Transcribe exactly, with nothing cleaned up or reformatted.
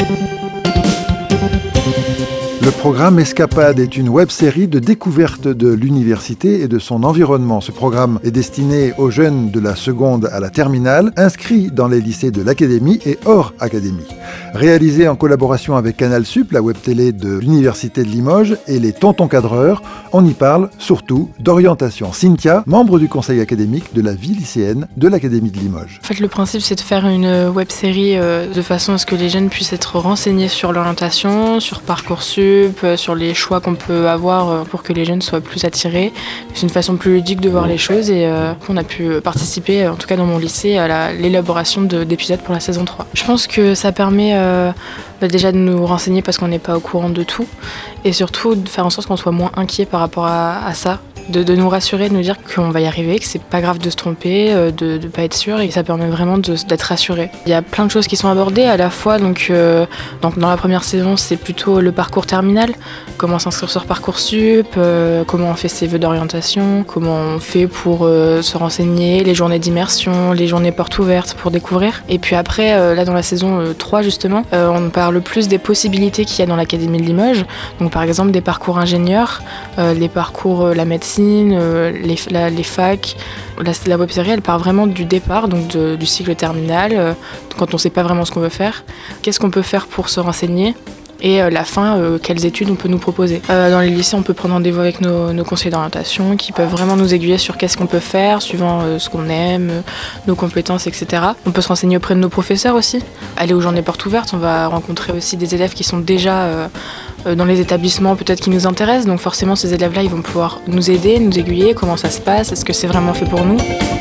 Le programme Escapade est une web-série de découverte de l'université et de son environnement. Ce programme est destiné aux jeunes de la seconde à la terminale, inscrits dans les lycées de l'académie et hors académie. Réalisé en collaboration avec Canal Sup, la web-télé de l'université de Limoges, et les Tontons Cadreurs, on y parle surtout d'orientation. Cynthia, membre du conseil académique de la vie lycéenne de l'académie de Limoges. En fait, le principe, c'est de faire une web-série euh, de façon à ce que les jeunes puissent être renseignés sur l'orientation, sur Parcoursup, euh, sur les choix qu'on peut avoir euh, pour que les jeunes soient plus attirés. C'est une façon plus ludique de voir les choses et euh, on a pu participer, en tout cas dans mon lycée, à la, l'élaboration de, d'épisodes pour la saison trois. Je pense que ça permet euh, bah déjà de nous renseigner parce qu'on n'est pas au courant de tout et surtout de faire en sorte qu'on soit moins inquiet par rapport à, à ça. De, de nous rassurer, de nous dire qu'on va y arriver, que c'est pas grave de se tromper, de ne pas être sûr et ça permet vraiment de, d'être rassuré. Il y a plein de choses qui sont abordées à la fois, donc, euh, donc dans la première saison c'est plutôt le parcours terminal, comment s'inscrire sur Parcoursup, euh, comment on fait ses vœux d'orientation, comment on fait pour euh, se renseigner, les journées d'immersion, les journées portes ouvertes pour découvrir. Et puis après, euh, là dans la saison euh, trois justement, euh, on parle plus des possibilités qu'il y a dans l'Académie de Limoges, donc par exemple des parcours ingénieurs, euh, les parcours euh, la médecine, Euh, les, la, les facs. La, la web-série, elle part vraiment du départ, donc de, du cycle terminal, euh, quand on ne sait pas vraiment ce qu'on veut faire. Qu'est-ce qu'on peut faire pour se renseigner ? Et euh, la fin, euh, quelles études on peut nous proposer. Euh, dans les lycées, on peut prendre rendez-vous avec nos, nos conseillers d'orientation qui peuvent vraiment nous aiguiller sur qu'est-ce qu'on peut faire, suivant euh, ce qu'on aime, euh, nos compétences, et cetera. On peut se renseigner auprès de nos professeurs aussi. Aller aux journées portes ouvertes, on va rencontrer aussi des élèves qui sont déjà euh, euh, dans les établissements peut-être qui nous intéressent. Donc forcément, ces élèves-là, ils vont pouvoir nous aider, nous aiguiller, comment ça se passe, est-ce que c'est vraiment fait pour nous ?